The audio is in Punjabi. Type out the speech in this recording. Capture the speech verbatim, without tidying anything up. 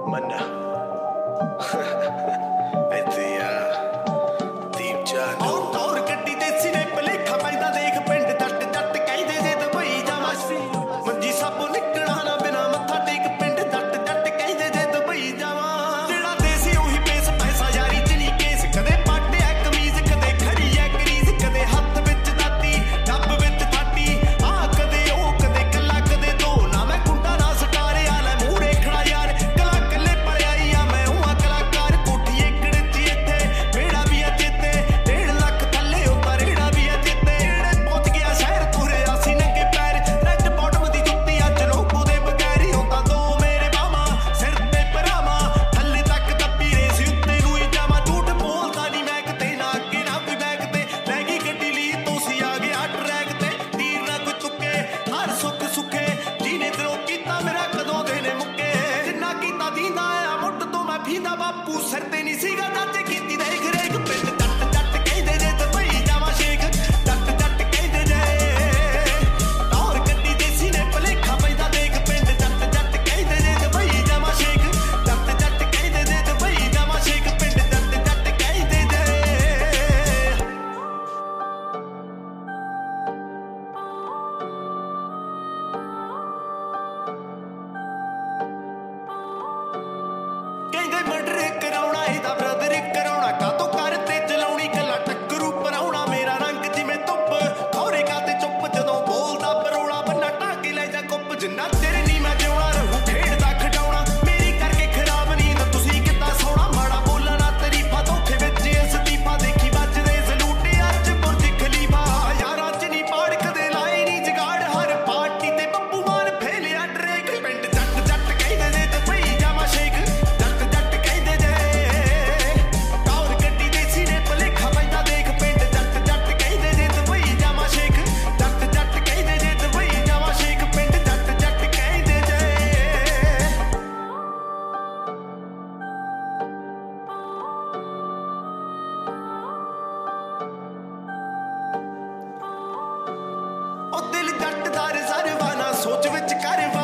Manna. ਇੱਥੇ ਆ ਦੀਪ ਜਾਨ ਔਰ ਔਰ ਗੱਡੀ ਦੇਸੀ ਨੇ ਭਲੇਖਾ ਪੈਂਦਾ ਦੇਖ ਪਿੰਡ ਜੱਟ ਜੱਟ ਕਹਿੰਦੇ ਜੇ ਦੁਬਈ ਜਾਵਾਂ ਮੰਜੀ ਸਭ ਨਿਕਲਣਾ ਨਾ ਬਿਨਾ ਮੱਥਾ ਟੇਕ ਪਿੰਡ ਜੱਟ ਜੱਟ ਕਹਿੰਦੇ ਜੇ ਦੁਬਈ ਜਾਵਾਂ ਜਿਹੜਾ ਦੇਸੀ ਉਹੀ ਪੇਸ ਪੈਸਾ ਯਾਰੀ ਚ ਨਹੀਂ ਕੇਸ ਕਦੇ ਪਾਟਿਆ ਕਮੀਜ਼ ਕਦੇ ਖੜੀ ਐ ਕਰੀਜ਼ ਕਦੇ ਹੱਥ ਵਿੱਚ ਦਾਤੀ ਡੱਬ ਵਿੱਚ ਫਾਟੀ ਆ ਕਦੇ ਉਹ ਕਦੇ ਕੱਲਾ ਕਦੇ ਦੋ ਨਾ ਮੈਂ ਕੁੰਡਾ ਨਾ ਸਟਾਰਿਆ ਲੈ ਮੂੰਹ ਰੇਖਣਾ ਯਾਰ ਕਲਾ ਕੱਲੇ ਪੜਿਆਈ ਆ ਮੈਂ ਉਹ ਕਲਾਕਾਰ ਕੋਠੀ ਏਕੜ ਚ ਇੱਥੇ ਮੇੜਾ ਵੀ ਆ ਜਿੱਤੇ ਡੇਢ ਲੱਖ ਥੱਲੇ ਉਤਾਰ ਰੇੜਾ ਵੀ ਆ ਜਿੱਤੇ ਪਹੁੰਚ ਗਿਆ ਸ਼ਹਿਰ ਤੁਰਿਆ ਸੀ ਨੰਗੇ ਪੈਰ ਰੈੱਡ ਬਾਟਮ ਦੀ ਜੁੱਤੀ ਅੱਜ ਲੋਕੋ ਦੇ ਬਗੈਰੀ ਹੁੰਦਾ ਦੋ ਮੇਰੇ ਬਾਵਾਂ ਸਿਰ ਤੇ ਪਰਾਵਾਂ ਥੱਲੇ ਤੱਕ ਦੱਬੀ ਰੇਸ ਉੱਤੇ ਨੂੰ ਹੀ ਜਾਵਾਂ ਝੂਠ ਬੋਲਦਾ ਨਹੀਂ ਮੈਂ ਕਿਤੇ ਨਾ ਅੱਗੇ ਨਾ ਕੋਈ ਬੈਗ ਤੇ ਲੈ ਗਈ ਗੱਡੀ ਲਈ ਤੁਸੀਂ ਆ ਗਿਆ ਟਰੈਕ ਤੇ ਤੀਰ ਨਾ ਕੋਈ ਚੁੱਕੇ ਹਰ ਸੁੱਖ ਸੁੱਖੇ ਜਿਹਨੇ ਦਿਲੋਂ ਕੀਤਾ ਮੇਰਾ ਕਦੋਂ ਦੇ ਨੇ ਮੁੱਕੇ ਜਿੰਨਾ ਕੀਤਾ ਦੀਂਦਾ ਆ ਮੁੱਢ ਤੋਂ ਮੈਂ ਫੀਂਦਾ ਬਾਪੂ ਸਿਰ ਤੇ ਨਹੀਂ ਸੀਗਾ ਚਾਚੇ ਕੀਤੀ ਦੇਖ ਰੇਖ ਪਿੰਡ ਜੱਟ ਜੱਟ ਕਹਿੰਦੇ ਜੇ ਦੁਬਈ ਜਾਵਾਂ ਸ਼ੇਖ ਜੱਟ ਜੱਟ ਕਹਿੰਦੇ ਜੇ ਟੌਰ ਗੱਡੀ ਦੇਸੀ ਨੇ ਭਲੇਖਾ ਪੈਂਦਾ ਦੇਖ ਪਿੰਡ ਜੱਟ ਜੱਟ ਕਹਿੰਦੇ ਜੇ ਦੁਬਈ ਜਾਵਾਂ ਸ਼ੇਖ ਜੱਟ ਜੱਟ ਕਹਿੰਦੇ ਜੇ ਦੁਬਈ ਜਾਵਾਂ ਸ਼ੇਖ ਪਿੰਡ ਜੱਟ ਜੱਟ ਕਹਿੰਦੇ ਜੇ ਕਹਿੰਦੇ ਮਰਡਰ ਕਰਾਉਣਾ ਇਹਦਾ ਬ੍ਰਦਰ ਕਰਾਉਣਾ ਕਾਤੋਂ ਕਰ ਤੇ ਚਲਾਉਣੀ ਕੱਲਾ ਟੱਕਰੂ ਪਰਾਉਣਾ ਮੇਰਾ ਰੰਗ ਜਿਵੇਂ ਧੁੱਪ ਖੌਰੇ ਕਾਤੇ ਚੁੱਪ ਜਦੋਂ ਬੋਲਦਾ ਬਰੋਲਾ ਬੰਨਾ ਢਾਕੇ ਲੈ ਜਾ ਕੁੱਪ ਜਿੰਨਾ ਤੇਰੇ ਨੀ ਮੈਂ ਜਿਉਣਾ ਰਹੂ ਖੇਡਦਾ ਖਡਾਉਣਾ ਮੇਰੀ ਕਰਕੇ ਖਰਾਬ ਨੀਂਦ ਤੁਸੀਂ ਕਿੱਦਾਂ ਸੌਣਾ ਮਾੜਾ ਬੋਲਣਾ ਤਰੀਫਾ ਧੋਖੇ ਵਿੱਚ ਅਸਤੀਫਾ ਦੇਖੀ ਵੱਜਦੇ ਸਲੂਟੇ ਅੱਜ ਬੁਰਜ ਖਲੀਫਾ ਯਾਰਾਂ ਚ ਨੀ ਪਾੜ ਕਦੇ ਲਾਏ ਨੀ ਜਗਾੜ ਹਰ ਪਾਰਟੀ ਤੇ ਬੱਬੂ ਮਾਨ ਫੇਲਿਆ ਡਰੇਕ ਪਿੰਡ ਜੱਟ ਜੱਟ ਕਹਿੰਦੇ ਜੇ ਦੁਬਈ ਜਾਵਾਂ ਸ਼ੇਖ ਜੱਟ ਜੱਟ ਕਹਿੰਦੇ ਜੇ ਟੌਰ ਗੱਡੀ ਦੇਸੀ ਨੇ ਭਲੇਖਾ ਪੈਂਦਾ ਦੇਖ ਪਿੰਡ ਜੱਟ ਜੱਟ ਕਹਿੰਦੇ ਜੇ ਦੁਬਈ ਜਾਵਾਂ ਸ਼ੇਖ ਜੱਟ ਜੱਟ ਕਹਿੰਦੇ ਜੇ ਦੁਬਈ ਜਾਵਾਂ ਸ਼ੇਖ ਪਿੰਡ ਜੱਟ ਜੱਟ ਕਹਿੰਦੇ ਜੇ ਉਹ ਦਿਲ ਜੱਟ ਦਾ ਰਿਜ਼ਰਵਾ ਨਾ ਸੋਚ ਵਿੱਚ ਕਰ